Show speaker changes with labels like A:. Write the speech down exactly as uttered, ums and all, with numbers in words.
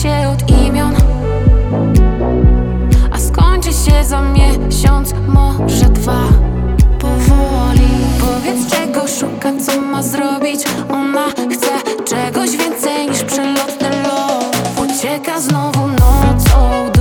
A: się od imion, a skończy się za miesiąc, może dwa. Powoli powiedz, czego szuka, co ma zrobić. Ona chce czegoś więcej niż przelotny lot. Ucieka znowu nocą